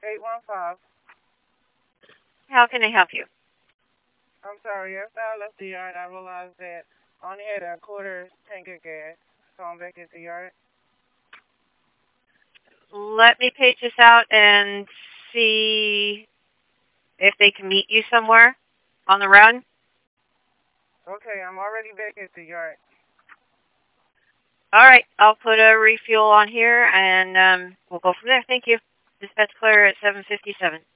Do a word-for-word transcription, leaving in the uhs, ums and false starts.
eight one five. How can I help you? I'm sorry, after I left the yard, I realized that I only had a quarter tank of gas, so I'm back at the yard. Let me page this out and see if they can meet you somewhere on the run. Okay, I'm already back at the yard. All right, I'll put a refuel on here, and um, we'll go from there. Thank you. Dispatch clear at seven fifty-seven.